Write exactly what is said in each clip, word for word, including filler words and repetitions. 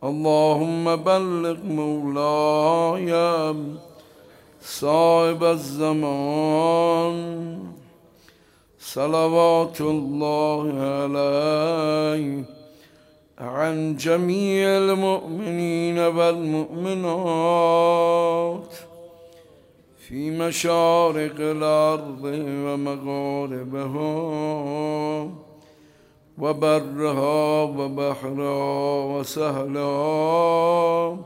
اللهم بلغ مولاي صاحب الزمان صلوات الله عليه عن جميع المؤمنين والمؤمنات في مشارق الأرض ومغاربها وبرها وبحرها وسهلها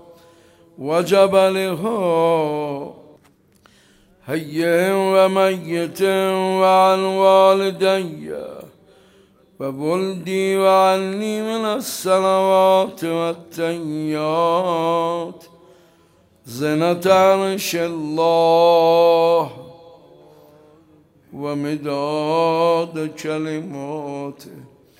وجبلها حي وميت وعن والدي وولدي وعني من الصلوات والتحيات زنة عرش الله ومداد كلماته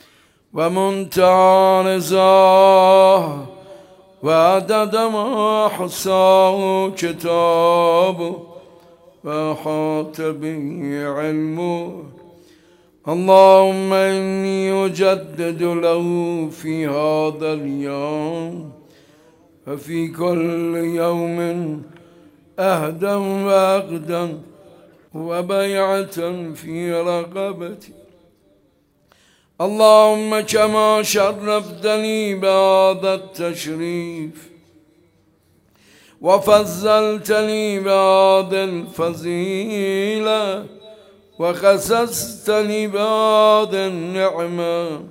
ومنتهى رضاه وعدد ما حصاه كتابه وأحاط به علمه. اللهم إني أجدد له في هذا اليوم وفي كل يوم أهدا وأقدا وبيعة في رقبتي. اللهم كما شرفتني بهذا التشريف وفضلتني بهذه الفضيلة وخصصتني بهذه النعمة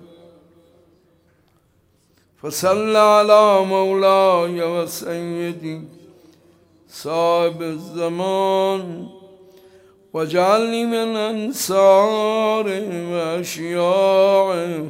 فصل على مولاي وسيدي صاحب الزمان واجعلني من أنصاره وأشياعه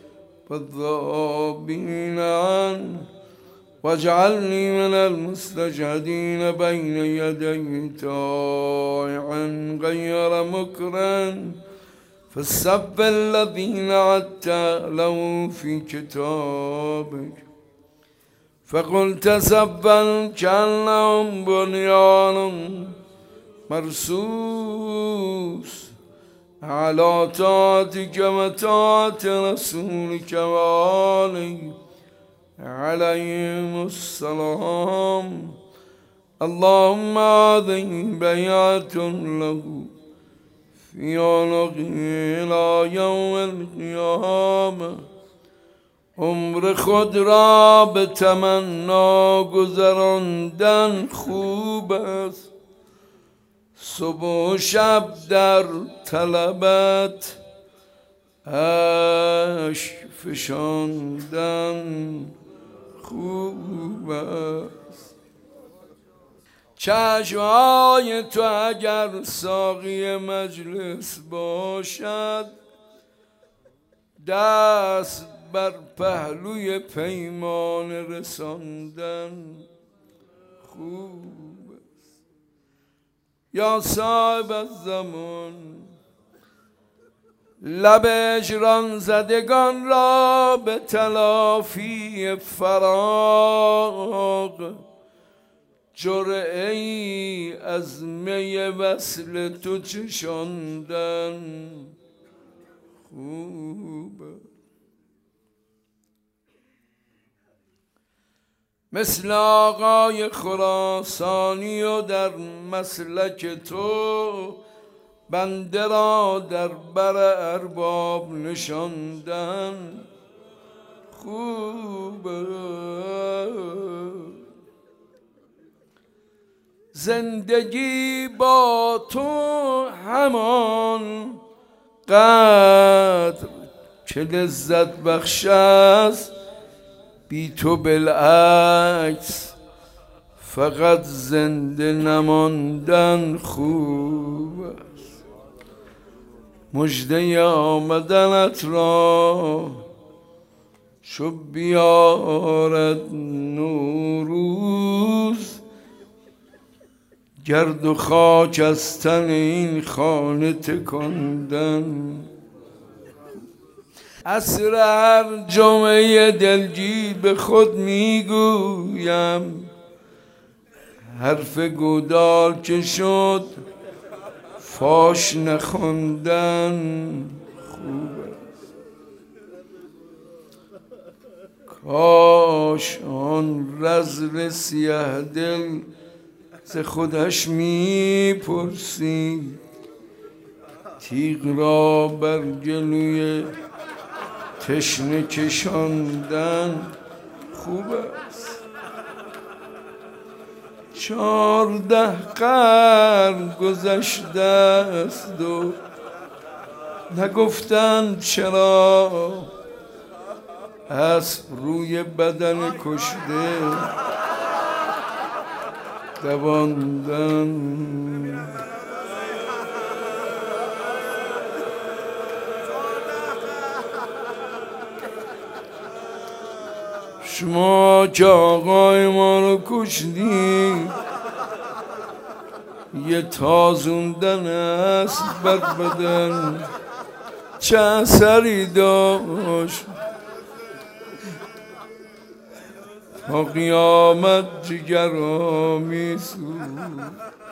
والذابين عنه واجعلني من المستشهدين بين يديه طائعا غير مكرا في الصف الذين عدت له في كتابك فقلت صفا كأنهم بنيان مرصوص على طاعتك وطاعة رسولك وآله عليهم السلام. اللهم هذه بيعة له في عنقه إلى يوم القيامة. عمر خود را به تمنا گذراندن خوب است، صبح و شب در طلبت اشک فشاندن خوب است. چشمهای تو اگر ساقی مجلس باشد دست بر پهلوی پیمان رساندن خوب است. یا صاحب الزمان لب اجران زدگان را به تلافی فراق جرعه ای از می وصل تو چشاندن خوب. مثل آقای خراسانی و در مسلک تو بنده را در بر ارباب نشاندن خوب. زندگی با تو همان قدر که لذت بخش است، بی تو بالعکس فقط زنده نماندن خوب است. مژده آمدنت را چو بیارد نوروز، گرد و خاک از تن این خانه تکاندن. عصر هر جمعه دلگیر به خود میگویم حرف گودال که شد فاش نخوندن خوب است. کاش آن رذل سیه دل ز خودش می پرسید تیغ را بر گلوی تشنه کشاندن خوب است. چارده قرن گذشته است و نگفتند چرا اسب روی بدن کشته دواندن. شما که آقای ما رو کشتید یه تازوندن است بر بدن چه اثری داشت؟ تا قیامت جگر را می سوخت